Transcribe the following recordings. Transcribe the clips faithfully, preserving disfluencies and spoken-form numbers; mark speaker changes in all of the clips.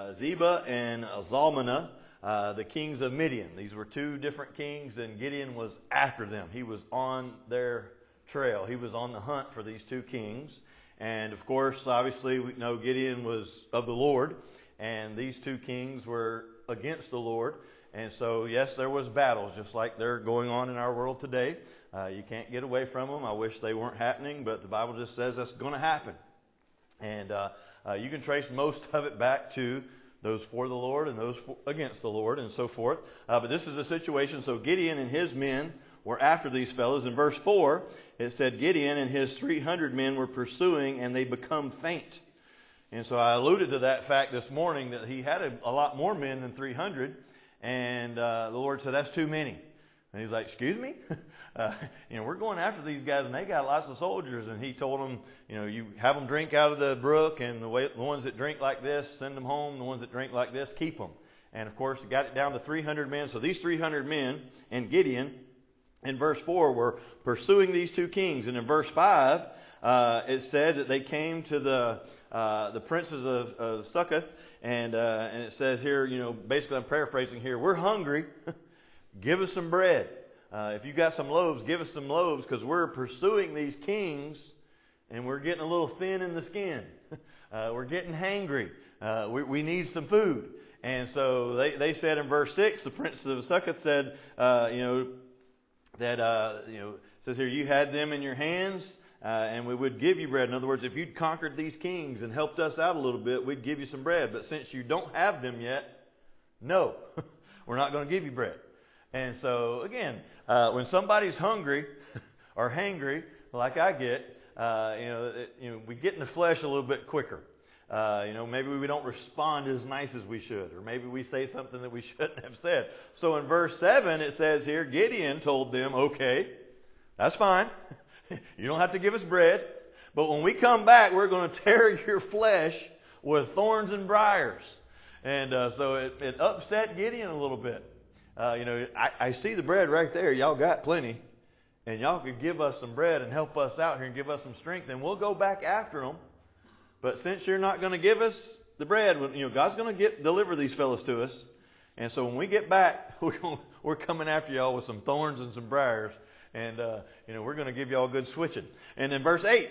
Speaker 1: uh, Zeba and Zalmunna, uh, the kings of Midian. These were two different kings, and Gideon was after them. He was on their trail. He was on the hunt for these two kings. And of course, obviously, we know Gideon was of the Lord, and these two kings were against the Lord. And so, yes, there was battles, just like they're going on in our world today. Uh, you can't get away from them. I wish they weren't happening, but the Bible just says that's going to happen. And uh, uh, you can trace most of it back to those for the Lord and those for, against the Lord and so forth. Uh, but this is a situation. So Gideon and his men were after these fellows. In verse four, it said Gideon and his three hundred men were pursuing, and they become faint. And so I alluded to that fact this morning, that he had a, a lot more men than three hundred. And uh, the Lord said, that's too many. And he's like, excuse me? uh, you know, we're going after these guys, and they got lots of soldiers. And he told them, you know, you have them drink out of the brook, and the, way, the ones that drink like this, send them home. The ones that drink like this, keep them. And, of course, he got it down to three hundred men. So these three hundred men and Gideon, in verse four, were pursuing these two kings. And in verse five, uh, it said that they came to the uh, the princes of, of Succoth. And uh, and it says here, you know, basically I'm paraphrasing here, we're hungry. Give us some bread. Uh, if you got some loaves, give us some loaves, because we're pursuing these kings and we're getting a little thin in the skin. uh, we're getting hangry. Uh, we, we need some food. And so they, they said in verse six, the princes of Succoth said, uh, you know, that, uh, you know, it says here, you had them in your hands, uh, and we would give you bread. In other words, if you'd conquered these kings and helped us out a little bit, we'd give you some bread. But since you don't have them yet, no, we're not going to give you bread. And so, again, uh, when somebody's hungry or hangry, like I get, uh, you know, it, you know, we get in the flesh a little bit quicker. Uh, you know, maybe we don't respond as nice as we should, or maybe we say something that we shouldn't have said. So in verse seven, it says here, Gideon told them, okay, that's fine. You don't have to give us bread, but when we come back, we're going to tear your flesh with thorns and briars. And uh, so it, it upset Gideon a little bit. Uh, you know, I, I see the bread right there. Y'all got plenty. And y'all could give us some bread and help us out here and give us some strength. And we'll go back after them. But since you're not going to give us the bread, you know, God's going to get deliver these fellows to us. And so when we get back, we're, going, we're coming after y'all with some thorns and some briars. And, uh, you know, we're going to give y'all good switching. And in verse eight,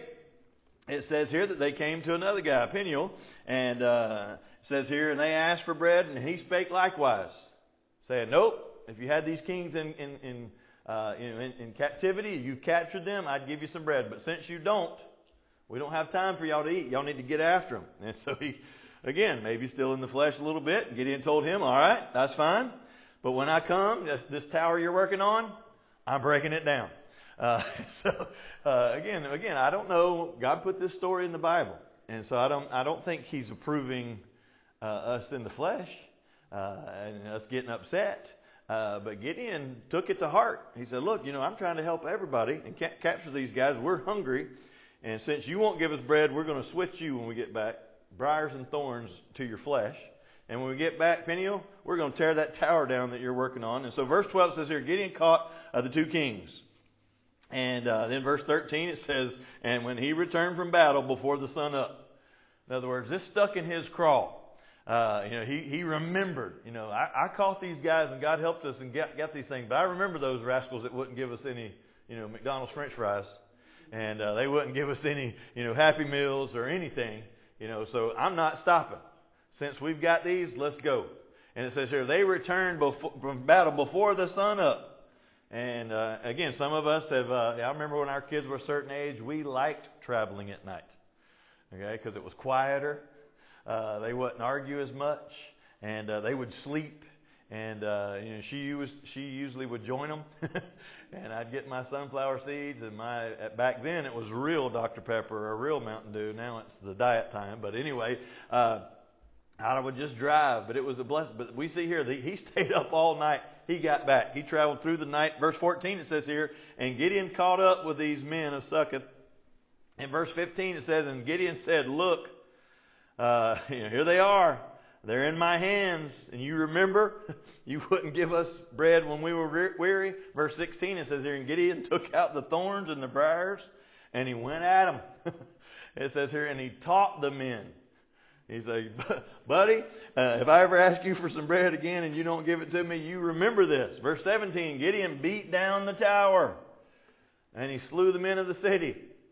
Speaker 1: it says here that they came to another guy, Peniel. And uh, it says here, and they asked for bread, and he spake likewise, saying, nope, if you had these kings in in, in, uh, you know, in, in captivity, you captured them, I'd give you some bread. But since you don't, we don't have time for y'all to eat. Y'all need to get after them. And so he, again, maybe still in the flesh a little bit. Gideon told him, all right, that's fine. But when I come, this, this tower you're working on, I'm breaking it down. Uh, so uh, again, again, I don't know. God put this story in the Bible, and so I don't. I don't think He's approving uh, us in the flesh. Uh, and us getting upset. Uh, but Gideon took it to heart. He said, look, you know, I'm trying to help everybody and ca- capture these guys. We're hungry. And since you won't give us bread, we're going to switch you when we get back, briars and thorns to your flesh. And when we get back, Peniel, we're going to tear that tower down that you're working on. And so verse twelve says here, Gideon caught uh, the two kings. And uh, then verse thirteen, it says, and when he returned from battle before the sun up. In other words, this stuck in his craw. Uh, you know, he, he remembered, you know, I, I caught these guys and God helped us and got, got these things. But I remember those rascals that wouldn't give us any, you know, McDonald's French fries. And uh, they wouldn't give us any, you know, Happy Meals or anything. You know, so I'm not stopping. Since we've got these, let's go. And it says here, they returned before, from battle before the sun up. And uh, again, some of us have, uh, I remember when our kids were a certain age, we liked traveling at night. Okay, because it was quieter. Uh, they wouldn't argue as much, and uh, they would sleep. And uh, you know, she was she usually would join them, and I'd get my sunflower seeds and my. Back then it was real Doctor Pepper or real Mountain Dew. Now it's the diet time. But anyway, uh, I would just drive. But it was a blessing. But we see here that he stayed up all night. He got back. He traveled through the night. Verse fourteen it says here, and Gideon caught up with these men of Succoth. In verse fifteen it says, and Gideon said, look. Uh, you know, here they are. They're in my hands. And you remember, you wouldn't give us bread when we were weary. Verse sixteen, it says here, and Gideon took out the thorns and the briars, and he went at them. It says here, and he taught the men. He's like, buddy, uh, if I ever ask you for some bread again and you don't give it to me, you remember this. Verse seventeen, Gideon beat down the tower and he slew the men of the city.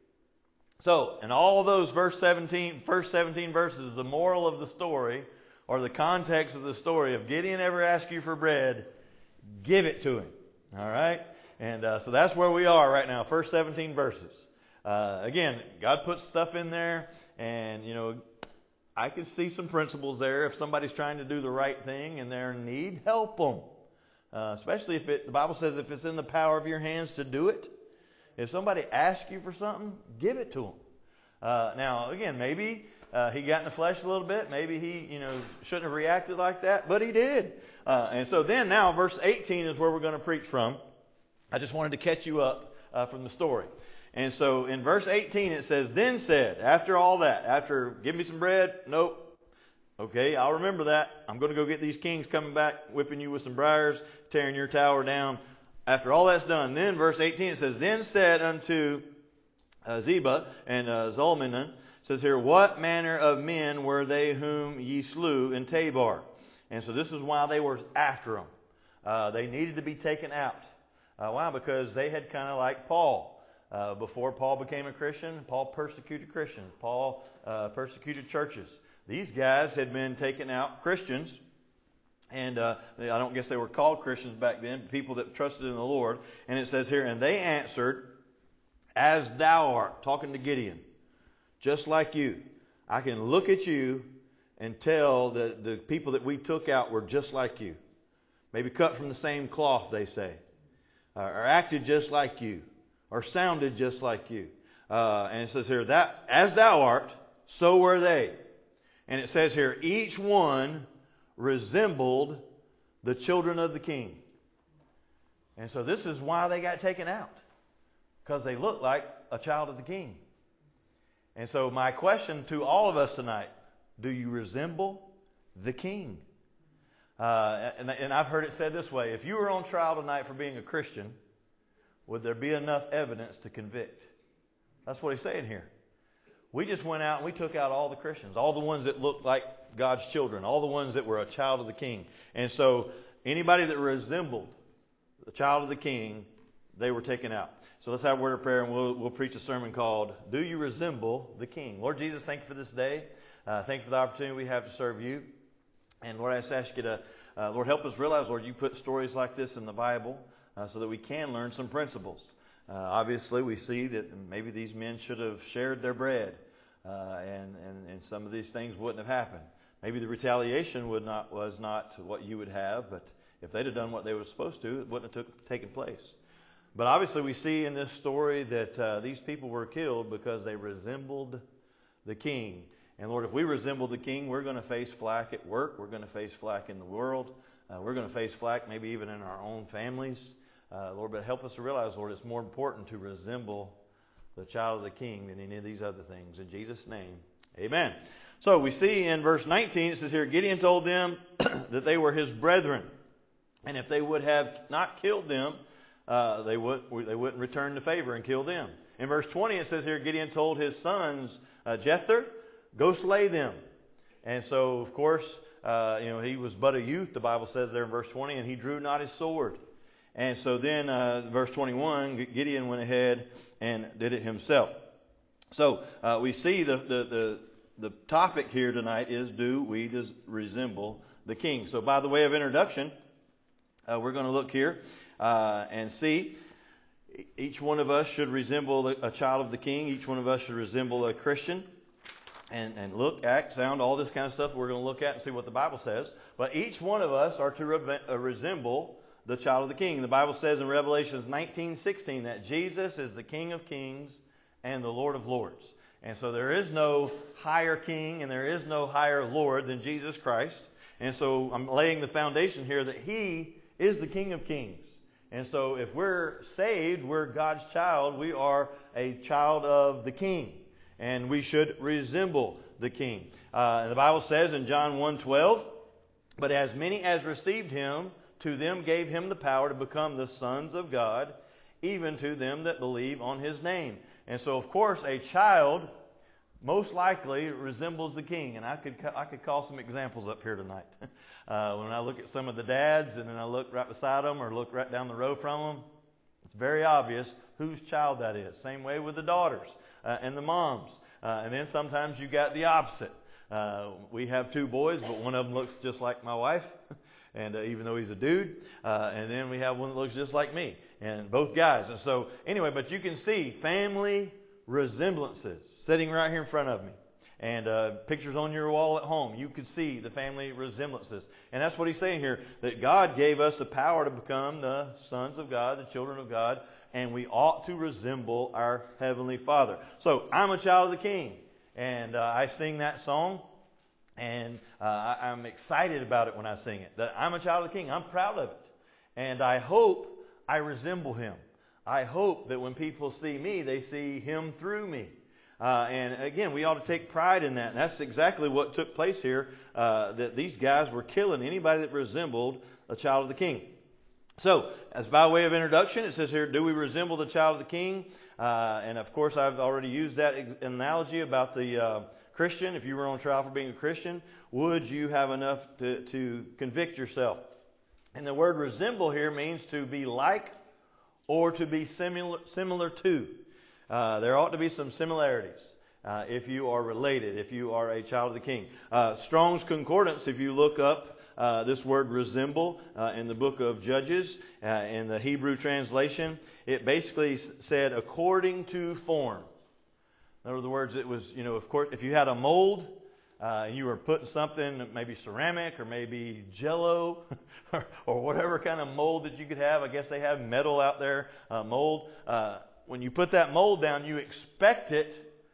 Speaker 1: So, in all of those verse seventeen, first seventeen verses, the moral of the story, or the context of the story, if Gideon ever asks you for bread, give it to him. All right? And uh, so that's where we are right now, first seventeen verses. Uh, again, God puts stuff in there, and, you know, I can see some principles there. If somebody's trying to do the right thing and they're in need, help them. Uh, especially if it, the Bible says if it's in the power of your hands to do it. If somebody asks you for something, give it to them. Uh, now, again, maybe uh, he got in the flesh a little bit. Maybe he, you know, shouldn't have reacted like that, but he did. Uh, and so then now, verse eighteen is where we're going to preach from. I just wanted to catch you up uh, from the story. And so in verse eighteen it says, then said, after all that, after give me some bread, nope. Okay, I'll remember that. I'm going to go get these kings coming back, whipping you with some briars, tearing your tower down. After all that's done, then verse eighteen it says, then said unto uh, Zebah and uh, Zalmunna, says here, what manner of men were they whom ye slew in Tabor? And so this is why they were after them. Uh, they needed to be taken out. Uh, why? Because they had kind of like Paul. Uh, before Paul became a Christian, Paul persecuted Christians. Paul uh, persecuted churches. These guys had been taken out, Christians, and uh, I don't guess they were called Christians back then, people that trusted in the Lord. And it says here, and they answered, as thou art, talking to Gideon, just like you. I can look at you and tell that the people that we took out were just like you. Maybe cut from the same cloth, they say, uh, or acted just like you. Or sounded just like you. Uh, and it says here, that as thou art, so were they. And it says here, each one resembled the children of the king. And so this is why they got taken out. Because they looked like a child of the king. And so my question to all of us tonight, do you resemble the king? Uh, and, and I've heard it said this way, if you were on trial tonight for being a Christian, would there be enough evidence to convict? That's what he's saying here. We just went out and we took out all the Christians, all the ones that looked like God's children, all the ones that were a child of the king. And so anybody that resembled the child of the king, they were taken out. So let's have a word of prayer and we'll, we'll preach a sermon called, Do You Resemble the King? Lord Jesus, thank you for this day. Uh, thank you for the opportunity we have to serve you. And Lord, I just ask you to, uh, Lord, help us realize, Lord, you put stories like this in the Bible. Uh, so that we can learn some principles. Uh, obviously, we see that maybe these men should have shared their bread, uh, and, and, and some of these things wouldn't have happened. Maybe the retaliation would not was not what you would have, but if they'd have done what they were supposed to, it wouldn't have took, taken place. But obviously, we see in this story that uh, these people were killed because they resembled the king. And Lord, if we resemble the king, we're going to face flack at work. We're going to face flack in the world. Uh, we're going to face flack maybe even in our own families. Uh, Lord, but help us to realize, Lord, it's more important to resemble the child of the king than any of these other things. In Jesus' name, amen. So we see in verse nineteen, it says here, Gideon told them that they were his brethren. And if they would have not killed them, uh, they, would, they wouldn't return the favor and kill them. In verse twenty, it says here, Gideon told his sons, uh, Jether, go slay them. And so, of course, uh, you know, he was but a youth, the Bible says there in verse twenty, and he drew not his sword. And so then, uh, verse twenty-one, Gideon went ahead and did it himself. So uh, we see the, the the the topic here tonight is, do we does resemble the king? So by the way of introduction, uh, we're going to look here uh, and see each one of us should resemble a child of the king. Each one of us should resemble a Christian. And, and look, act, sound, all this kind of stuff we're going to look at and see what the Bible says. But each one of us are to re- uh, resemble the child of the king. The Bible says in Revelation nineteen sixteen that Jesus is the King of kings and the Lord of lords. And so there is no higher king and there is no higher Lord than Jesus Christ. And so I'm laying the foundation here that He is the King of kings. And so if we're saved, we're God's child. We are a child of the King. And we should resemble the King. Uh, the Bible says in John one twelve, but as many as received Him, to them gave Him the power to become the sons of God, even to them that believe on His name. And so, of course, a child most likely resembles the king. And I could I could call some examples up here tonight. Uh, when I look at some of the dads, and then I look right beside them, or look right down the row from them, it's very obvious whose child that is. Same way with the daughters uh, and the moms. Uh, and then sometimes you got the opposite. Uh, we have two boys, but one of them looks just like my wife, and uh, even though he's a dude. Uh, and then we have one that looks just like me, and both guys. And so anyway, but you can see family resemblances sitting right here in front of me. And uh, pictures on your wall at home, you could see the family resemblances. And that's what he's saying here, that God gave us the power to become the sons of God, the children of God, and we ought to resemble our Heavenly Father. So, I'm a child of the King, and uh, I sing that song, and uh, I, I'm excited about it when I sing it. That I'm a child of the King. I'm proud of it. And I hope I resemble Him. I hope that when people see me, they see Him through me. Uh, and again, we ought to take pride in that. And that's exactly what took place here, uh, that these guys were killing anybody that resembled a child of the King. So, as by way of introduction, it says here, do we resemble the child of the King? Uh, and of course, I've already used that analogy about the uh, Christian. If you were on trial for being a Christian, would you have enough to, to convict yourself? And the word resemble here means to be like or to be similar, similar to. Uh, there ought to be some similarities uh, if you are related, if you are a child of the King. Uh, Strong's Concordance, if you look up uh, this word resemble uh, in the book of Judges, uh, in the Hebrew translation, it basically said according to form. In other words, it was, you know, of course, if you had a mold uh, and you were putting something, maybe ceramic or maybe Jello or, or whatever kind of mold that you could have. I guess they have metal out there, uh, mold. Uh, When you put that mold down, you expect it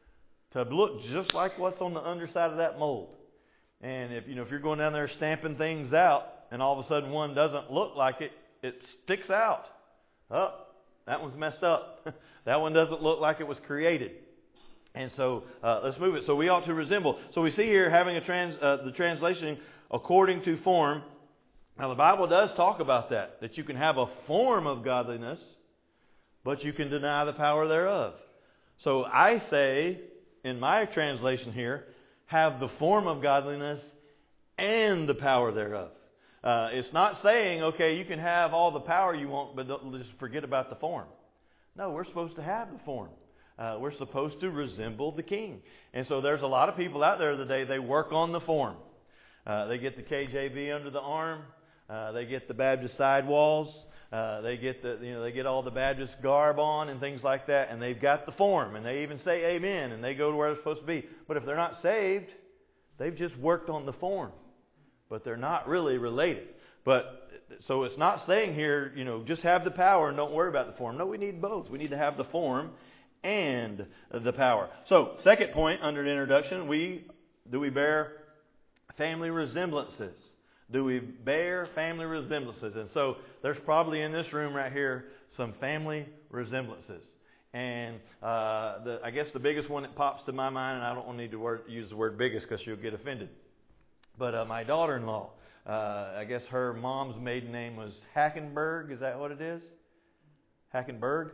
Speaker 1: to look just like what's on the underside of that mold. And if you know if you're going down there stamping things out, and all of a sudden one doesn't look like it, it sticks out. Oh, that one's messed up. That one doesn't look like it was created. And so uh, let's move it. So we ought to resemble. So we see here having a trans uh, the translation according to form. Now the Bible does talk about that, that you can have a form of godliness, but you can deny the power thereof. So I say, in my translation here, have the form of godliness and the power thereof. Uh, it's not saying, okay, you can have all the power you want, but don't just forget about the form. No, we're supposed to have the form. Uh, we're supposed to resemble the King. And so there's a lot of people out there today, they work on the form. Uh, they get the K J V under the arm. Uh, they get the Baptist sidewalls. Uh, they get the, you know, they get all the Baptist garb on and things like that, and they've got the form, and they even say amen, and they go to where they're supposed to be. But if they're not saved, they've just worked on the form, but they're not really related. But so it's not saying here, you know, just have the power and don't worry about the form. No, we need both. We need to have the form and the power. So, second point under the introduction, we do we bear family resemblances. Do we bear family resemblances? And so there's probably in this room right here some family resemblances. And uh, the, I guess the biggest one that pops to my mind, and I don't need to word, use the word biggest because you'll get offended. But uh, my daughter-in-law, uh, I guess her mom's maiden name was Hackenberg. Is that what it is? Hackenberg?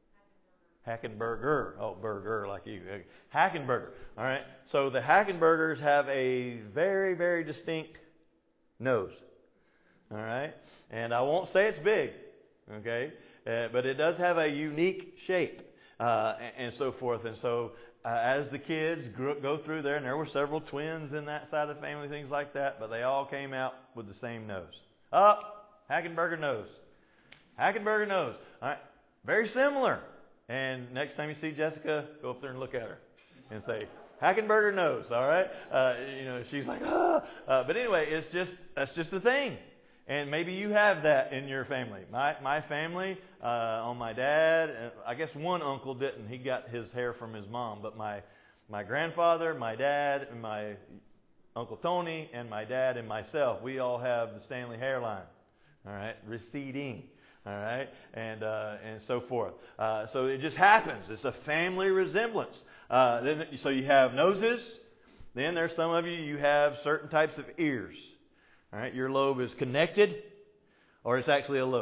Speaker 1: Hackenberger. Oh, burger like you. Hackenberger. All right. So the Hackenbergers have a very, very distinct nose. All right. And I won't say it's big. Okay. Uh, but it does have a unique shape uh, and, and so forth. And so uh, as the kids grew, go through there, and there were several twins in that side of the family, things like that, but they all came out with the same nose. Oh, Hackenberger nose. Hackenberger nose. All right. Very similar. And next time you see Jessica, go up there and look at her and say, Hackenberger nose, all right? Uh, you know, she's like, ah. Uh, but anyway, it's just that's just the thing. And maybe you have that in your family. My my family, uh, on my dad, uh, I guess one uncle didn't. He got his hair from his mom. But my my grandfather, my dad, and my Uncle Tony, and my dad and myself, we all have the Stanley hairline, all right, receding. All right, and uh, and so forth. Uh, so it just happens. It's a family resemblance. Uh, then, so you have noses. Then there's some of you. You have certain types of ears. All right, your lobe is connected, or it's actually a lobe.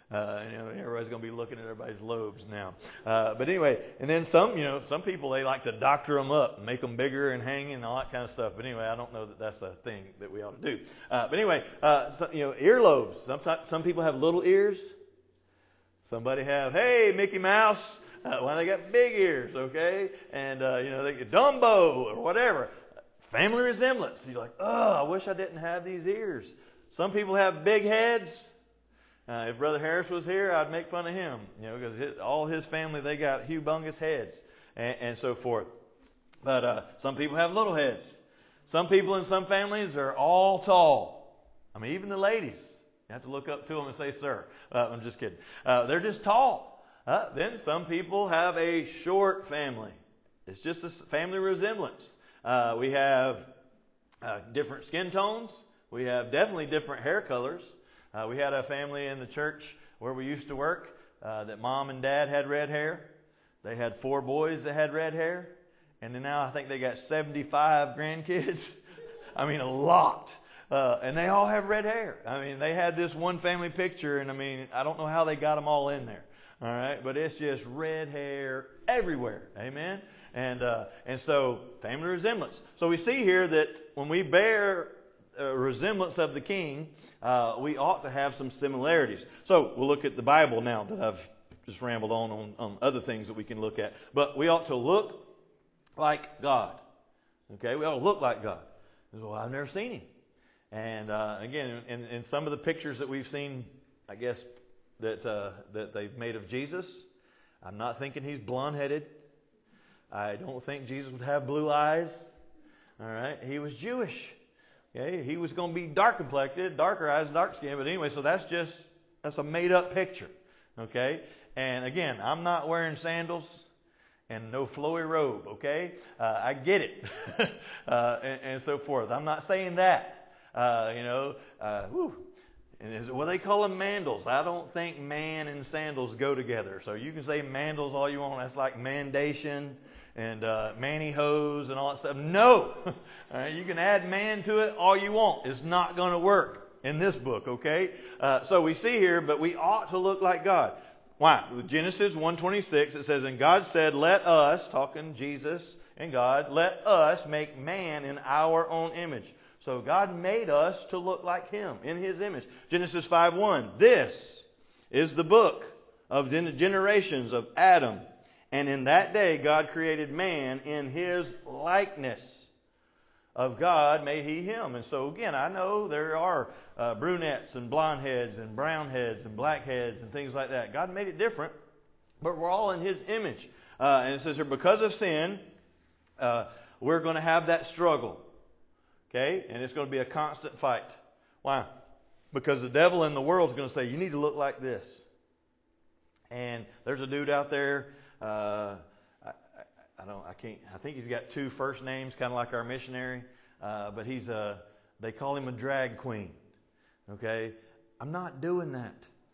Speaker 1: Uh, you know, everybody's going to be looking at everybody's lobes now. Uh, but anyway, and then some, you know, some people, they like to doctor them up and make them bigger and hanging and all that kind of stuff. But anyway, I don't know that that's a thing that we ought to do. Uh, but anyway, uh, so, you know, earlobes. Some some people have little ears. Somebody have, hey, Mickey Mouse. Uh, well, they got big ears, okay? And, uh, you know, they get Dumbo or whatever. Family resemblance. You're like, oh, I wish I didn't have these ears. Some people have big heads. Uh, if Brother Harris was here, I'd make fun of him, you know, because all his family, they got humongous heads and, and so forth. But uh, some people have little heads. Some people in some families are all tall. I mean, even the ladies. You have to look up to them and say, sir. Uh, I'm just kidding. Uh, they're just tall. Uh, then some people have a short family. It's just a family resemblance. Uh, we have uh, different skin tones. We have definitely different hair colors. Uh, we had a family in the church where we used to work uh, that mom and dad had red hair. They had four boys that had red hair. And then now I think they got seventy-five grandkids. I mean, a lot. Uh, and they all have red hair. I mean, they had this one family picture, and I mean, I don't know how they got them all in there. All right, but it's just red hair everywhere. Amen. And uh, and so family resemblance. So we see here that when we bear a resemblance of the King, uh, we ought to have some similarities. So we'll look at the Bible now that I've just rambled on, on on other things that we can look at. But we ought to look like God. Okay, we ought to look like God. Well, I've never seen Him. And uh, again, in, in some of the pictures that we've seen, I guess that uh, that they've made of Jesus, I'm not thinking He's blonde-headed. I don't think Jesus would have blue eyes. All right, He was Jewish. Okay, He was going to be dark complected, darker eyes, dark skin. But anyway, so that's just that's a made up picture. Okay, and again, I'm not wearing sandals and no flowy robe. Okay, uh, I get it, uh, and, and so forth. I'm not saying that. Uh, you know, uh, whew. And is, well, they call them mandals. I don't think man and sandals go together. So you can say mandals all you want. That's like mandation and uh, mannyhose and all that stuff. No! All right, you can add man to it all you want. It's not going to work in this book, okay? Uh, so we see here, but we ought to look like God. Why? With Genesis one twenty-six, it says, and God said, let us, talking Jesus and God, let us make man in our own image. So God made us to look like Him in His image. Genesis five one. This is the book of the generations of Adam. And in that day God created man in His likeness. Of God made He him. And so again, I know there are uh, brunettes and blonde heads and brown heads and black heads and things like that. God made it different. But we're all in His image. Uh, and it says here, because of sin, uh, we're going to have that struggle. Okay? And it's going to be a constant fight. Why? Because the devil in the world is going to say, you need to look like this. And there's a dude out there, uh, I, I don't, I can't, I think he's got two first names, kind of like our missionary, uh, but he's a, they call him a drag queen. Okay? I'm not doing that.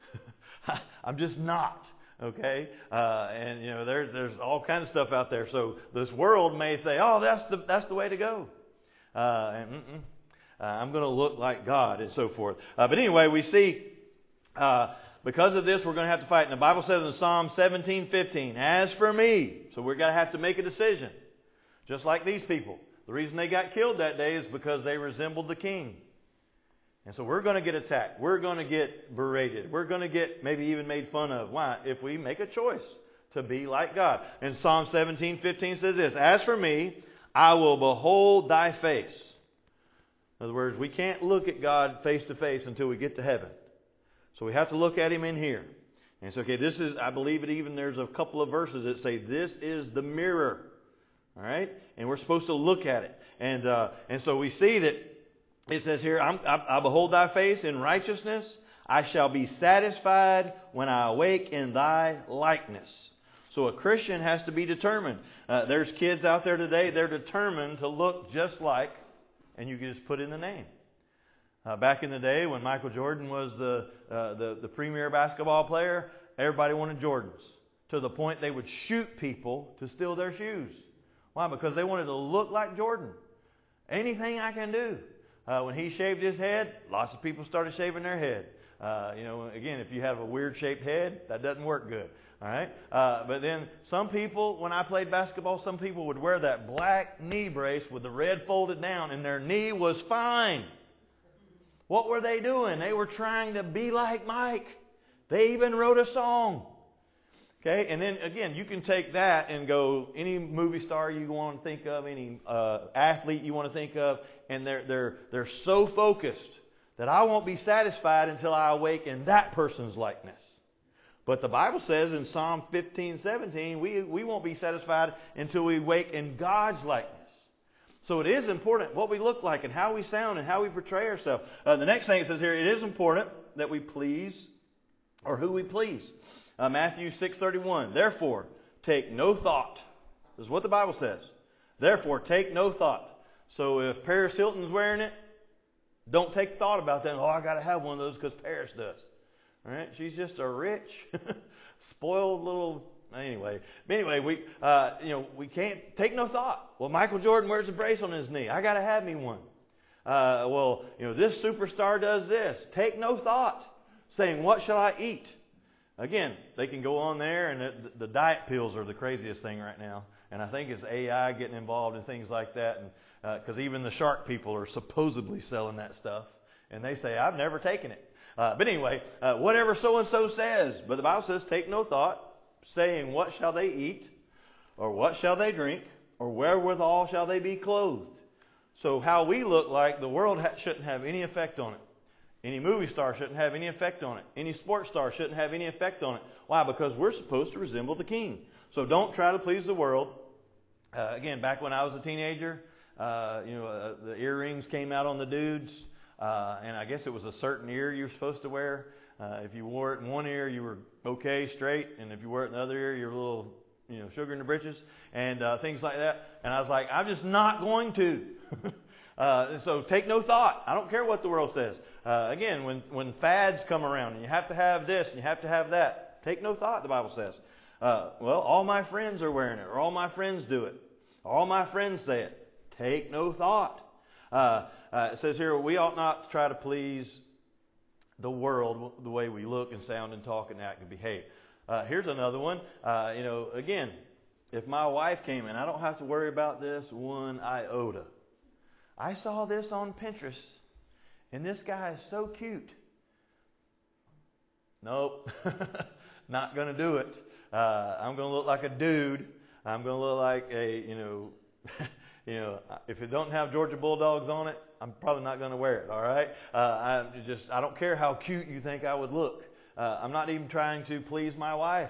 Speaker 1: I'm just not. Okay? Uh, and, you know, there's, there's all kinds of stuff out there. So this world may say, oh, that's the, that's the way to go. Uh, and mm-mm, uh, I'm going to look like God and so forth. Uh, but anyway, we see uh, because of this, we're going to have to fight. And the Bible says in Psalm seventeen fifteen, as for me, so we're going to have to make a decision. Just like these people. The reason they got killed that day is because they resembled the king. And so we're going to get attacked. We're going to get berated. We're going to get maybe even made fun of. Why? If we make a choice to be like God. And Psalm seventeen fifteen says this, as for me, I will behold thy face. In other words, we can't look at God face to face until we get to heaven. So we have to look at Him in here. And it's okay, this is, I believe it even, there's a couple of verses that say, this is the mirror. All right? And we're supposed to look at it. And uh, and so we see that it says here, I'm, I, I behold thy face in righteousness. I shall be satisfied when I awake in thy likeness. So a Christian has to be determined. Uh, there's kids out there today, they're determined to look just like, and you can just put in the name. Uh, back in the day when Michael Jordan was the, uh, the the premier basketball player, everybody wanted Jordans. To the point they would shoot people to steal their shoes. Why? Because they wanted to look like Jordan. Anything I can do. Uh, when he shaved his head, lots of people started shaving their head. Uh, you know, again, if you have a weird-shaped head, that doesn't work good. All right? Uh, but then some people, when I played basketball, some people would wear that black knee brace with the red folded down, and their knee was fine. What were they doing? They were trying to be like Mike. They even wrote a song. Okay, and then again, you can take that and go any movie star you want to think of, any uh, athlete you want to think of, and they're they're they're so focused that I won't be satisfied until I awaken that person's likeness. But the Bible says in Psalm fifteen seventeen, we we won't be satisfied until we awaken God's likeness. So it is important what we look like and how we sound and how we portray ourselves. Uh, the next thing it says here, it is important that we please, or who we please. Uh, Matthew six thirty-one. Therefore, take no thought. This is what the Bible says. Therefore, take no thought. So if Paris Hilton's wearing it, don't take thought about that. Oh, I got to have one of those because Paris does. All right? She's just a rich, spoiled little. Anyway, but anyway, we uh, you know we can't take no thought. Well, Michael Jordan wears a brace on his knee. I got to have me one. Uh, well, you know this superstar does this. Take no thought, saying, "What shall I eat?" Again, they can go on there, and it, the diet pills are the craziest thing right now. And I think it's A I getting involved in things like that, and because uh, even the shark people are supposedly selling that stuff, and they say, "I've never taken it." Uh, but anyway, uh, whatever so and so says, but the Bible says, "Take no thought, saying, what shall they eat, or what shall they drink, or wherewithal shall they be clothed?" So how we look like, the world ha- shouldn't have any effect on it. Any movie star shouldn't have any effect on it. Any sports star shouldn't have any effect on it. Why? Because we're supposed to resemble the King. So don't try to please the world. Uh, again, back when I was a teenager, uh, you know, uh, the earrings came out on the dudes, uh, and I guess it was a certain ear you were supposed to wear. Uh, if you wore it in one ear, you were okay, straight, and if you wore it in the other ear, you were a little, you know, sugar in the britches, and uh, things like that. And I was like, I'm just not going to. uh, so take no thought. I don't care what the world says. Uh, again, when, when fads come around and you have to have this and you have to have that, take no thought, the Bible says. Uh, well, all my friends are wearing it, or all my friends do it, or all my friends say it. Take no thought. Uh, uh, it says here, we ought not to try to please the world the way we look and sound and talk and act and behave. Uh, here's another one. Uh, you know, again, if my wife came in, I don't have to worry about this one iota. I saw this on Pinterest. And this guy is so cute. Nope. Not going to do it. Uh, I'm going to look like a dude. I'm going to look like a, you know, you know, if it don't have Georgia Bulldogs on it, I'm probably not going to wear it, all right? Uh, I just, I don't care how cute you think I would look. Uh, I'm not even trying to please my wife.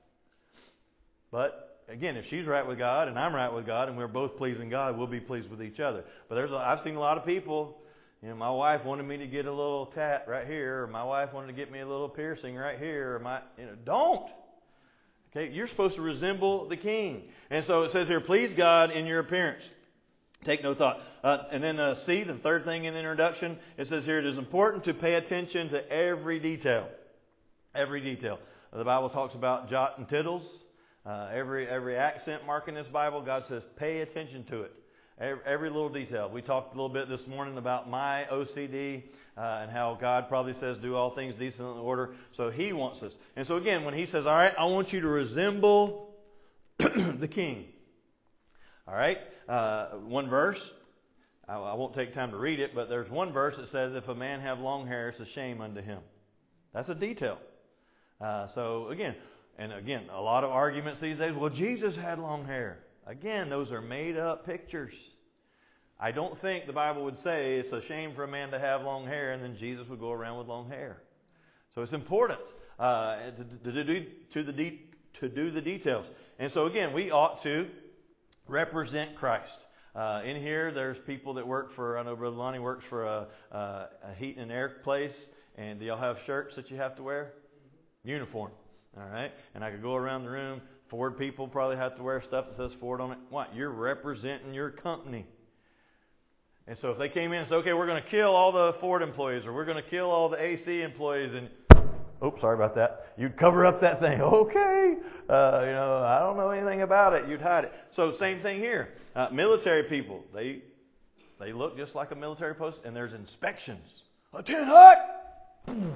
Speaker 1: But again, if she's right with God and I'm right with God and we're both pleasing God, we'll be pleased with each other. But there's, a, I've seen a lot of people. You know, my wife wanted me to get a little tat right here, or my wife wanted to get me a little piercing right here, or my, you know, don't. Okay, you're supposed to resemble the King. And so it says here, please God in your appearance. Take no thought. Uh, and then uh, C, the third thing in the introduction, it says here, it is important to pay attention to every detail. Every detail. Uh, the Bible talks about jot and tittles. Uh, every every accent mark in this Bible, God says, pay attention to it. Every, every little detail. We talked a little bit this morning about my O C D uh, and how God probably says do all things decent in order. So He wants us. And so again, when He says, all right, I want you to resemble the King. All right, uh, one verse. I, I won't take time to read it, but there's one verse that says, if a man have long hair, it's a shame unto him. That's a detail. Uh, so again, and again, a lot of arguments these days, well, Jesus had long hair. Again, those are made up pictures. I don't think the Bible would say it's a shame for a man to have long hair and then Jesus would go around with long hair. So it's important uh, to, to, do, to, the de- to do the details. And so again, we ought to represent Christ. Uh, in here, there's people that work for, I know Brother Lonnie works for a, a, a heat and air place. And do y'all have shirts that you have to wear? Uniform. All right. And I could go around the room. Ford people probably have to wear stuff that says Ford on it. What? You're representing your company. And so if they came in and said, okay, we're going to kill all the Ford employees, or we're going to kill all the A C employees, and oops, sorry about that. You'd cover up that thing. Okay. Uh, you know, I don't know anything about it. You'd hide it. So same thing here. Uh, military people, they they look just like a military post, and there's inspections. A tin hut!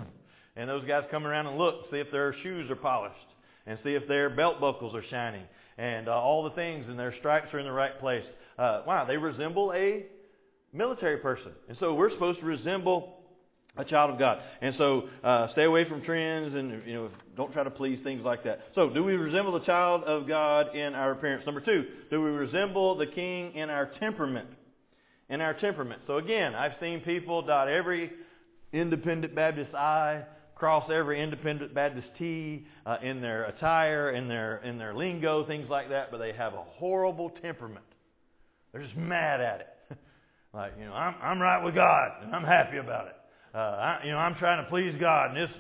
Speaker 1: And those guys come around and look, see if their shoes are polished, and see if their belt buckles are shining, and uh, all the things, and their stripes are in the right place. Uh, wow, they resemble a military person. And so we're supposed to resemble a child of God. And so uh, stay away from trends, and you know, don't try to please things like that. So do we resemble the child of God in our appearance? Number two, do we resemble the king in our temperament? In our temperament. So again, I've seen people dot every independent Baptist I, cross every independent Baptist T uh, in their attire, in their in their lingo, things like that, but they have a horrible temperament. They're just mad at it. Like, you know, I'm I'm right with God, and I'm happy about it. Uh, I, you know, I'm trying to please God, and this.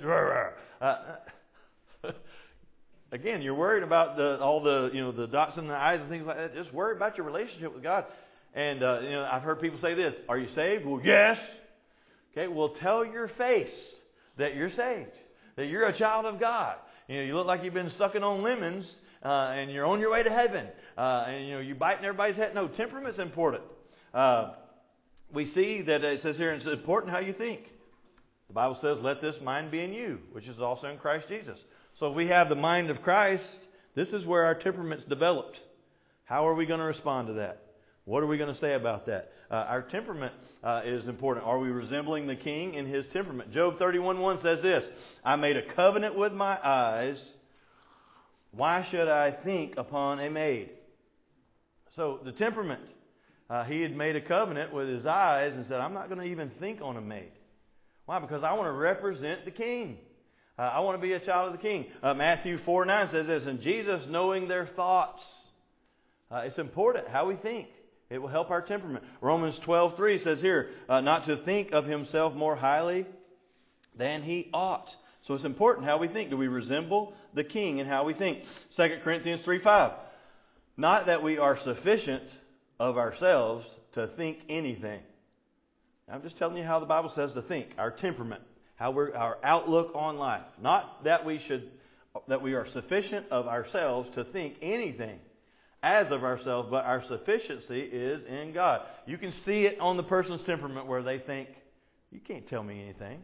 Speaker 1: Uh, again, you're worried about the all the you know the dots in the I's and things like that. Just worry about your relationship with God. And uh, you know, I've heard people say this: "Are you saved?" Well, yes. Okay, well, tell your face that you're saved, that you're a child of God. You know, you look like you've been sucking on lemons, uh, and you're on your way to heaven. Uh, and you know, you biting everybody's head. No, temperament's important. Uh, we see that it says here, it's important how you think. The Bible says, "Let this mind be in you, which is also in Christ Jesus." So if we have the mind of Christ, this is where our temperament's developed. How are we going to respond to that? What are we going to say about that? Uh, our temperament uh, is important. Are we resembling the king in his temperament? Job thirty-one one says this: "I made a covenant with my eyes. Why should I think upon a maid?" So the temperament. Uh, he had made a covenant with his eyes and said, "I'm not going to even think on a maid." Why? Because I want to represent the king. Uh, I want to be a child of the king. Uh, Matthew four nine says this: "And Jesus, knowing their thoughts." Uh, it's important how we think. It will help our temperament. Romans twelve three says here, uh, "Not to think of himself more highly than he ought." So it's important how we think. Do we resemble the king in how we think? Second Corinthians three five. "Not that we are sufficient of ourselves to think anything." I'm just telling you how the Bible says to think. Our temperament, how we're, our outlook on life. Not that we should, that we are sufficient of ourselves to think anything as of ourselves, but our sufficiency is in God. You can see it on the person's temperament where they think, "You can't tell me anything.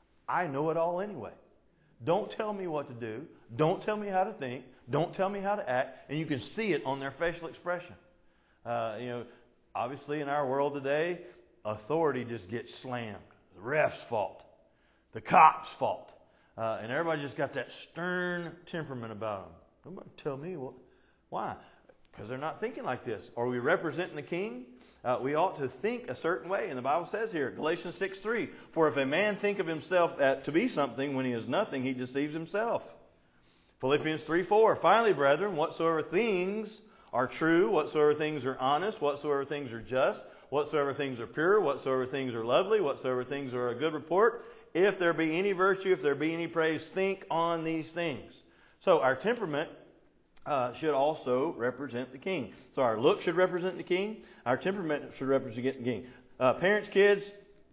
Speaker 1: I know it all anyway. Don't tell me what to do. Don't tell me how to think. Don't tell me how to act." And you can see it on their facial expression. Uh, you know, obviously in our world today, authority just gets slammed. The ref's fault. The cop's fault. Uh, and everybody just got that stern temperament about them. Nobody tell me what. Why? Because they're not thinking like this. Are we representing the king? Uh, we ought to think a certain way. And the Bible says here, Galatians six three, "For if a man think of himself at, to be something when he is nothing, he deceives himself." Philippians three four, "Finally, brethren, whatsoever things are true, whatsoever things are honest, whatsoever things are just, whatsoever things are pure, whatsoever things are lovely, whatsoever things are a good report, if there be any virtue, if there be any praise, think on these things." So our temperament uh, should also represent the king. So our look should represent the king. Our temperament should represent the king. Uh, parents, kids,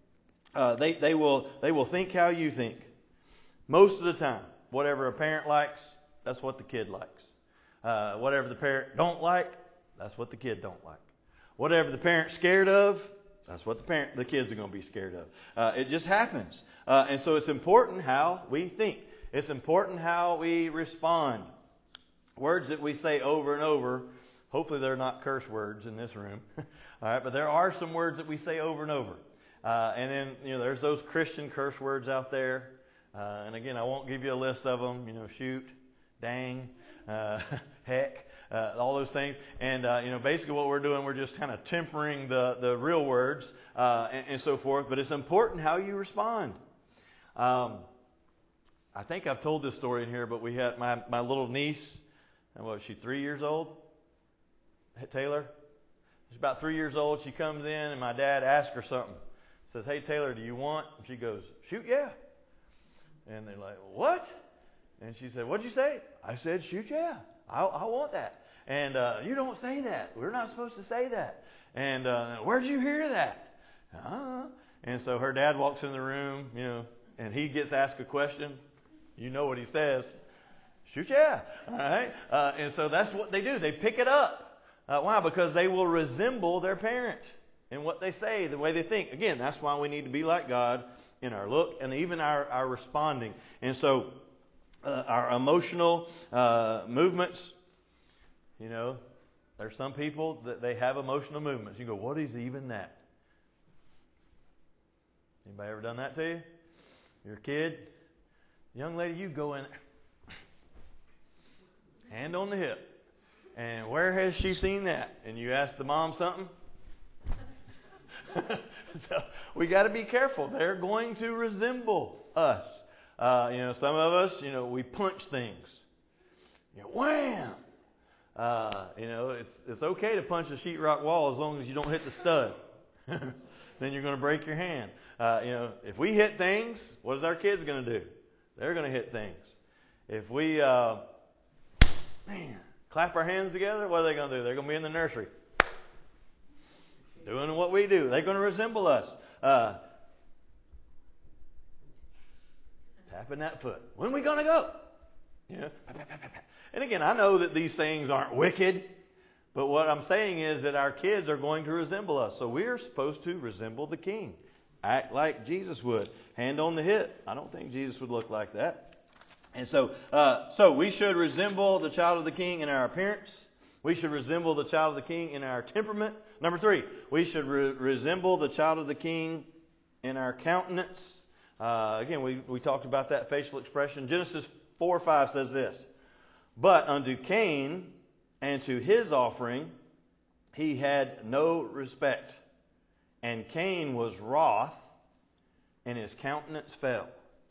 Speaker 1: uh, they they will they will think how you think. Most of the time, whatever a parent likes, that's what the kid likes. Uh, whatever the parent don't like, that's what the kid don't like. Whatever the parent's scared of, that's what the parent, the kids are going to be scared of. Uh, it just happens. Uh, and so it's important how we think. It's important how we respond. Words that we say over and over, hopefully they're not curse words in this room. All right, but there are some words that we say over and over. Uh, and then, you know, there's those Christian curse words out there. Uh, and again, I won't give you a list of them. You know, shoot, dang, uh, heck. Uh, all those things. And, uh, you know, basically what we're doing, we're just kind of tempering the, the real words uh, and, and so forth. But it's important how you respond. Um, I think I've told this story in here, but we had my, my little niece, and what was she, three years old? Taylor? She's about three years old. She comes in, and my dad asks her something. Says, "Hey, Taylor, do you want?" And she goes, "Shoot, yeah." And they're like, "What?" And she said, "What'd you say?" I said, "Shoot, yeah. I, I want that." And uh, "You don't say that. We're not supposed to say that." And uh, "Where'd you hear that?" Uh-huh. And so her dad walks in the room, you know, and he gets asked a question. You know what he says. "Shoot, yeah." All right. Uh, and so that's what they do. They pick it up. Uh, why? Because they will resemble their parent in what they say, the way they think. Again, that's why we need to be like God in our look, and even our, our responding. And so uh, our emotional uh, movements, you know, there's some people that they have emotional movements. You go, what is even that? Anybody ever done that to you? You're a kid, young lady, you go in, hand on the hip. And where has she seen that? And you ask the mom something? So we got to be careful. They're going to resemble us. Uh, you know, some of us, you know, we punch things. You know, wham! Uh, you know, it's it's okay to punch a sheetrock wall as long as you don't hit the stud. Then you're going to break your hand. Uh, you know, if we hit things, what is our kids going to do? They're going to hit things. If we, uh, man, clap our hands together, what are they going to do? They're going to be in the nursery doing what we do. They're going to resemble us. Uh, tapping that foot. When are we going to go? You know, and again, I know that these things aren't wicked, but what I'm saying is that our kids are going to resemble us. So we're supposed to resemble the King. Act like Jesus would. Hand on the hip. I don't think Jesus would look like that. And so, uh, so we should resemble the child of the King in our appearance. We should resemble the child of the King in our temperament. Number three, we should re- resemble the child of the King in our countenance. Uh, again, we, we talked about that facial expression. Genesis four five says this, but unto Cain and to his offering he had no respect. And Cain was wroth, and his countenance fell.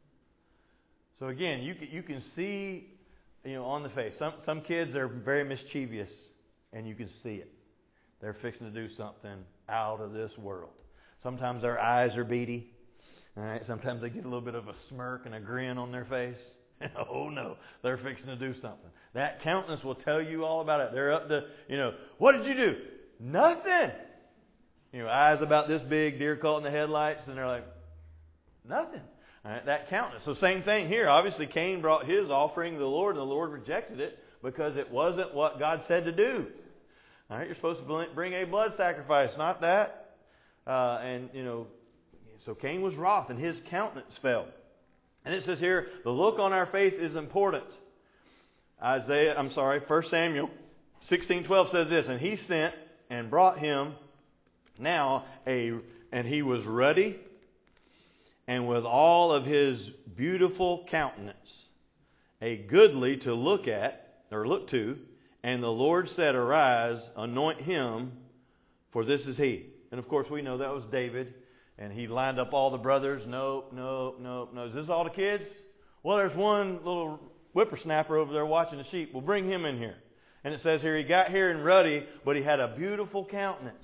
Speaker 1: So again, you can, you can see, you know, on the face. Some some kids are very mischievous, and you can see it. They're fixing to do something out of this world. Sometimes their eyes are beady. All right. Sometimes they get a little bit of a smirk and a grin on their face. Oh no, they're fixing to do something. That countenance will tell you all about it. They're up to, you know, what did you do? Nothing. You know, eyes about this big, deer caught in the headlights, and they're like, nothing. All right, that countenance. So same thing here. Obviously, Cain brought his offering to the Lord, and the Lord rejected it because it wasn't what God said to do. All right, you're supposed to bring a blood sacrifice, not that. Uh, and, you know, so Cain was wroth, and his countenance fell. And it says here, the look on our face is important. Isaiah, I'm sorry, First Samuel sixteen twelve says this, and he sent and brought him now a, and he was ruddy, and with all of his beautiful countenance, a goodly to look at, or look to, and the Lord said, arise, anoint him, for this is he. And of course we know that was David, and he lined up all the brothers. Nope, nope, nope, no. Is this all the kids? Well, there's one little whippersnapper over there watching the sheep. We'll bring him in here. And it says here, he got here in ruddy, but he had a beautiful countenance.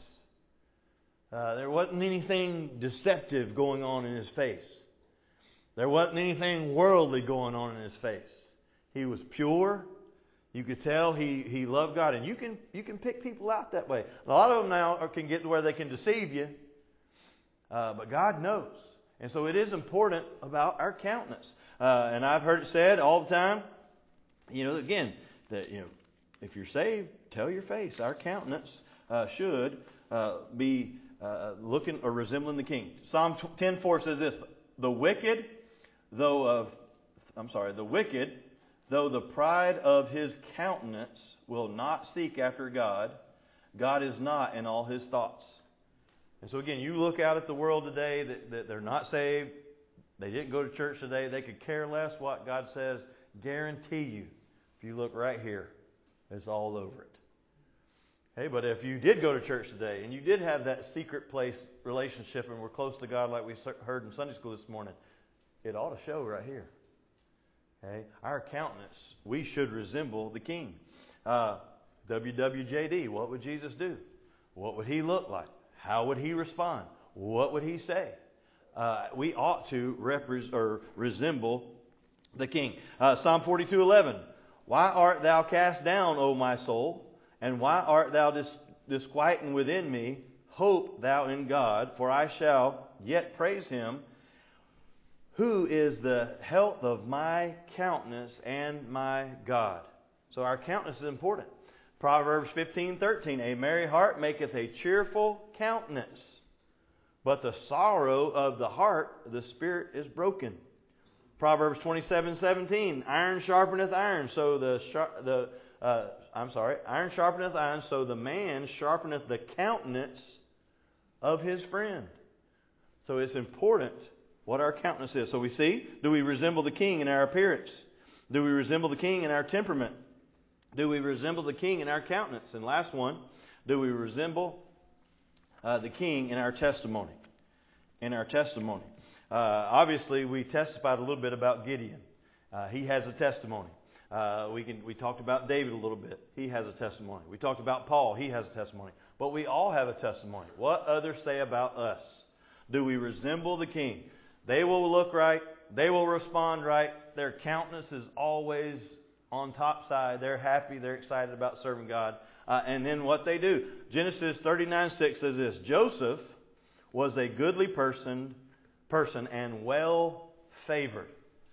Speaker 1: Uh, there wasn't anything deceptive going on in his face. There wasn't anything worldly going on in his face. He was pure. You could tell he, he loved God. And you can you can pick people out that way. A lot of them now are, can get to where they can deceive you. Uh, but God knows. And so it is important about our countenance. Uh, and I've heard it said all the time, you know, again, that, you know, if you're saved, tell your face. Our countenance uh, should uh, be uh, looking or resembling the King. Psalm ten four says this, the wicked, though of, I'm sorry, the wicked, though the pride of his countenance will not seek after God, God is not in all his thoughts. And so again, you look out at the world today that, that they're not saved, they didn't go to church today, they could care less what God says. Guarantee you, if you look right here, it's all over it. Hey, but if you did go to church today and you did have that secret place relationship and were close to God like we heard in Sunday school this morning, it ought to show right here. Okay, our countenance, we should resemble the King. Uh, W W J D, what would Jesus do? What would he look like? How would he respond? What would he say? Uh, we ought to repre- or resemble the King. Uh, Psalm forty-two eleven. Why art thou cast down, O my soul? And why art thou dis- disquieting within me? Hope thou in God, for I shall yet praise him, who is the health of my countenance and my God. So our countenance is important. Proverbs fifteen thirteen. A merry heart maketh a cheerful countenance, but the sorrow of the heart, the spirit is broken. Proverbs twenty-seven seventeen, iron sharpeneth iron, so the the uh, I'm sorry, iron sharpeneth iron, so the man sharpeneth the countenance of his friend. So it's important what our countenance is. So we see, do we resemble the king in our appearance? Do we resemble the king in our temperament? Do we resemble the king in our countenance? And last one, do we resemble uh, the king in our testimony? In our testimony. Uh, obviously, we testified a little bit about Gideon. Uh, he has a testimony. Uh, we can we talked about David a little bit. He has a testimony. We talked about Paul. He has a testimony. But we all have a testimony. What others say about us? Do we resemble the king? They will look right. They will respond right. Their countenance is always on top side. They're happy. They're excited about serving God. Uh, and then what they do. Genesis thirty-nine six says this. Joseph was a goodly person, person and well favored.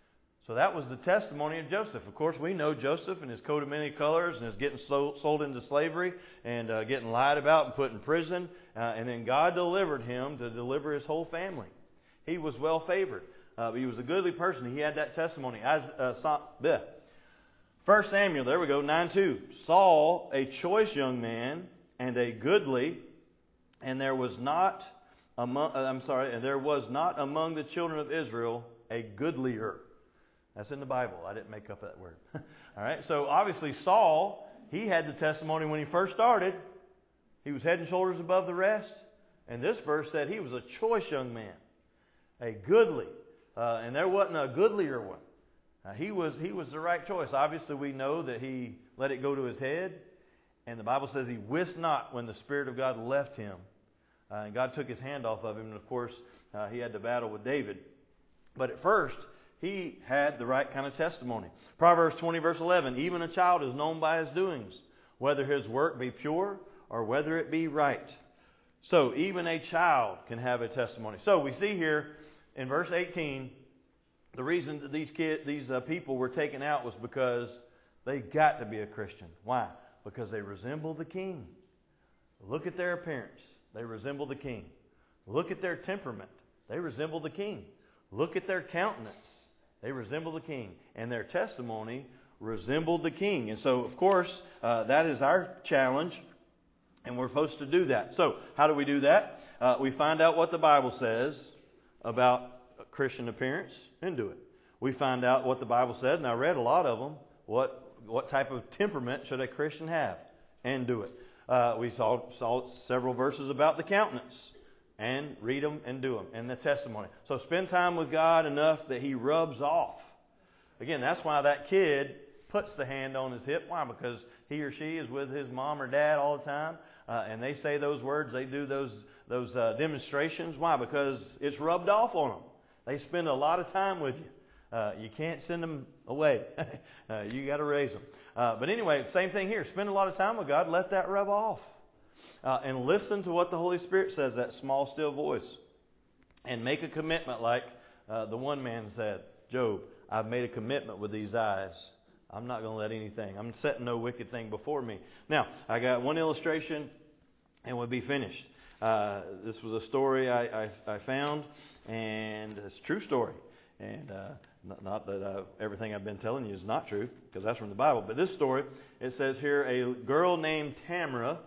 Speaker 1: So that was the testimony of Joseph. Of course, we know Joseph and his coat of many colors and his getting sold into slavery and uh, getting lied about and put in prison. Uh, and then God delivered him to deliver his whole family. He was well favored. Uh, he was a goodly person. He had that testimony. As uh, bleh. First Samuel, there we go, nine two. Saul, a choice young man and a goodly, and there was not among, I'm sorry, and there was not among the children of Israel a goodlier. That's in the Bible. I didn't make up that word. All right. So obviously Saul, he had the testimony when he first started. He was head and shoulders above the rest. And this verse said he was a choice young man, a goodly, uh, and there wasn't a goodlier one. Uh, he was he was the right choice. Obviously, we know that he let it go to his head, and the Bible says he wist not when the Spirit of God left him, uh, and God took his hand off of him. And of course, uh, he had to battle with David. But at first, he had the right kind of testimony. Proverbs twenty verse eleven, even a child is known by his doings, whether his work be pure or whether it be right. So even a child can have a testimony. So we see here in verse eighteen, the reason that these kids, these uh, people were taken out was because they got to be a Christian. Why? Because they resemble the king. Look at their appearance. They resemble the king. Look at their temperament. They resemble the king. Look at their countenance. They resemble the king. And their testimony resembled the king. And so, of course, uh, that is our challenge. And we're supposed to do that. So, how do we do that? Uh, we find out what the Bible says about Christian appearance and do it. We find out what the Bible says, and I read a lot of them. What what type of temperament should a Christian have? And do it. Uh, we saw, saw several verses about the countenance. And read them and do them. And the testimony. So spend time with God enough that He rubs off. Again, that's why that kid puts the hand on his hip. Why? Because he or she is with his mom or dad all the time. Uh, and they say those words. They do those those uh, demonstrations. Why? Because it's rubbed off on them. They spend a lot of time with you. Uh, you can't send them away. uh, you got to raise them. Uh, but anyway, same thing here. Spend a lot of time with God. Let that rub off. Uh, and listen to what the Holy Spirit says, that small, still voice. And make a commitment like uh, the one man said, Job, I've made a commitment with these eyes. I'm not going to let anything. I'm setting no wicked thing before me. Now, I got one illustration and we'll be finished. Uh, this was a story I, I, I found, and it's a true story. And uh, not, not that uh, everything I've been telling you is not true, because that's from the Bible. But this story, it says here, a girl named Tamara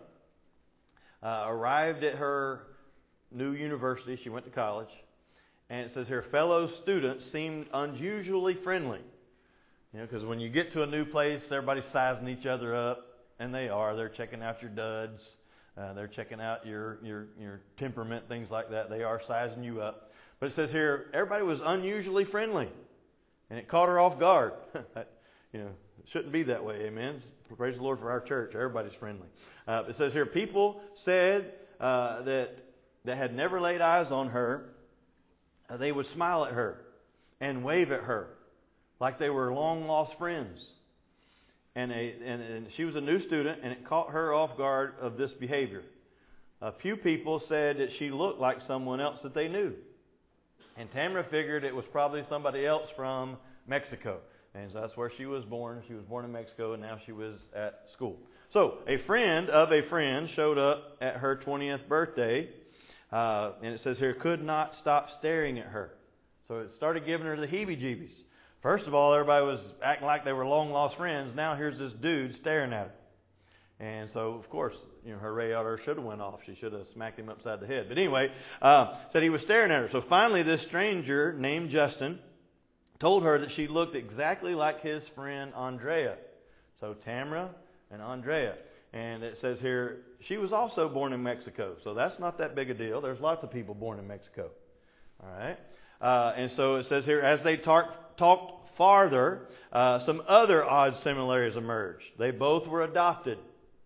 Speaker 1: Uh, arrived at her new university. She went to college. And it says here, fellow students seemed unusually friendly. You know, because when you get to a new place, everybody's sizing each other up. And they are. They're checking out your duds. Uh, they're checking out your, your, your temperament, things like that. They are sizing you up. But it says here, everybody was unusually friendly. And it caught her off guard. You know, it shouldn't be that way, amen. Praise the Lord for our church. Everybody's friendly. Uh, it says here, people said uh, that that had never laid eyes on her, uh, they would smile at her and wave at her like they were long lost friends. And, a, and, and she was a new student, and it caught her off guard of this behavior. A few people said that she looked like someone else that they knew. And Tamara figured it was probably somebody else from Mexico. And so that's where she was born. She was born in Mexico, and now she was at school. So a friend of a friend showed up at her twentieth birthday. uh, and it says here, could not stop staring at her. So it started giving her the heebie-jeebies. First of all, everybody was acting like they were long-lost friends. Now here's this dude staring at her. And so, of course, you know, her radar should have went off. She should have smacked him upside the head. But anyway, uh, said he was staring at her. So finally, this stranger named Justin told her that she looked exactly like his friend Andrea. So Tamra and Andrea. And it says here, she was also born in Mexico. So that's not that big a deal. There's lots of people born in Mexico. All right. Uh, and so it says here, as they talk, talked farther, uh, some other odd similarities emerged. They both were adopted.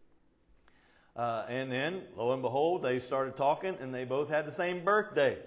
Speaker 1: Uh, and then, lo and behold, they started talking, and they both had the same birthday.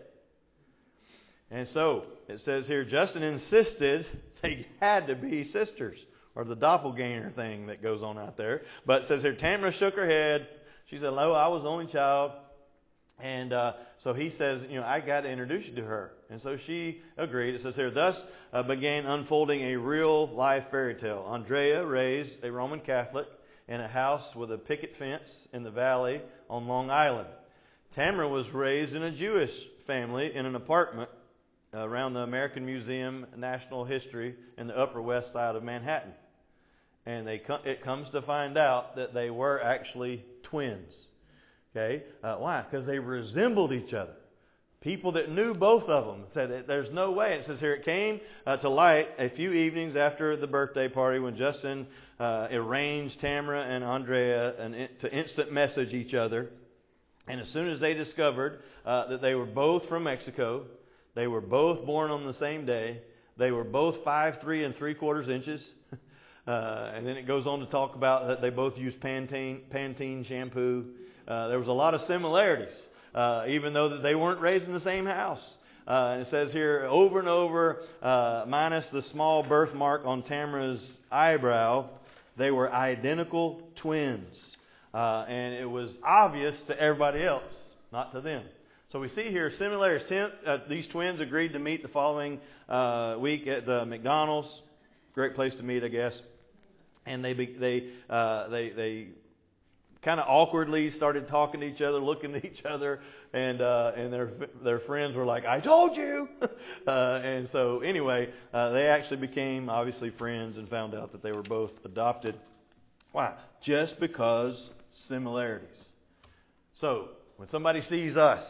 Speaker 1: And so, it says here, Justin insisted they had to be sisters, or the doppelganger thing that goes on out there. But it says here, Tamra shook her head. She said, no, I was the only child. And uh, so he says, you know, I got to introduce you to her. And so she agreed. It says here, thus uh, began unfolding a real-life fairy tale. Andrea, raised a Roman Catholic in a house with a picket fence in the valley on Long Island. Tamra was raised in a Jewish family in an apartment around the American Museum National History in the Upper West Side of Manhattan. And they it comes to find out that they were actually twins. Okay, uh, why? Because they resembled each other. People that knew both of them said that there's no way. It says here, it came uh, to light a few evenings after the birthday party when Justin uh, arranged Tamra and Andrea and to instant message each other. And as soon as they discovered uh, that they were both from Mexico, they were both born on the same day, they were both five three and three quarters inches. Uh, and then it goes on to talk about that they both use Pantene, Pantene shampoo. Uh, there was a lot of similarities, uh, even though that they weren't raised in the same house. Uh, and it says here, over and over, uh, minus the small birthmark on Tamra's eyebrow, they were identical twins. Uh, and it was obvious to everybody else, not to them. So we see here similarities. Tim, uh, these twins agreed to meet the following uh, week at the McDonald's. Great place to meet, I guess. And they they uh, they they kind of awkwardly started talking to each other, looking at each other, and uh, and their their friends were like, "I told you." uh, and so anyway, uh, they actually became obviously friends and found out that they were both adopted. Why? Just because similarities. So when somebody sees us,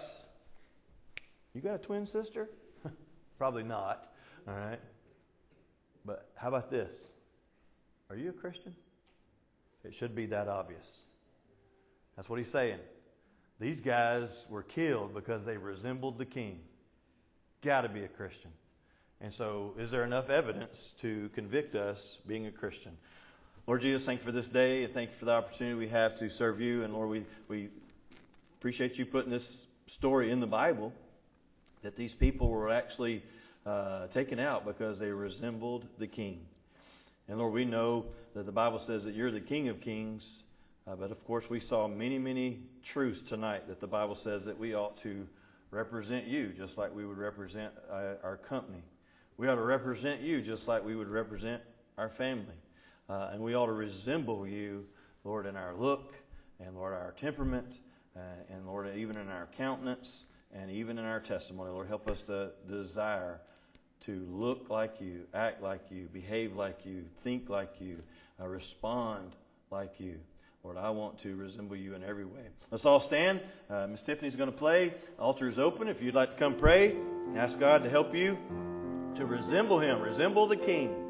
Speaker 1: you got a twin sister? Probably not. All right. But how about this? Are you a Christian? It should be that obvious. That's what he's saying. These guys were killed because they resembled the king. Got to be a Christian. And so, is there enough evidence to convict us being a Christian? Lord Jesus, thank you for this day, and thank you for the opportunity we have to serve you. And Lord, we, we appreciate you putting this story in the Bible, that these people were actually uh, taken out because they resembled the king. And Lord, we know that the Bible says that you're the King of Kings. Uh, but of course, we saw many, many truths tonight that the Bible says that we ought to represent you just like we would represent uh, our company. We ought to represent you just like we would represent our family. Uh, and we ought to resemble you, Lord, in our look and, Lord, our temperament uh, and, Lord, even in our countenance and even in our testimony. Lord, help us to desire to look like you, act like you, behave like you, think like you, uh, respond like you. Lord, I want to resemble you in every way. Let's all stand. Uh, Miss Tiffany's going to play. The altar is open. If you'd like to come pray, ask God to help you to resemble Him, resemble the King.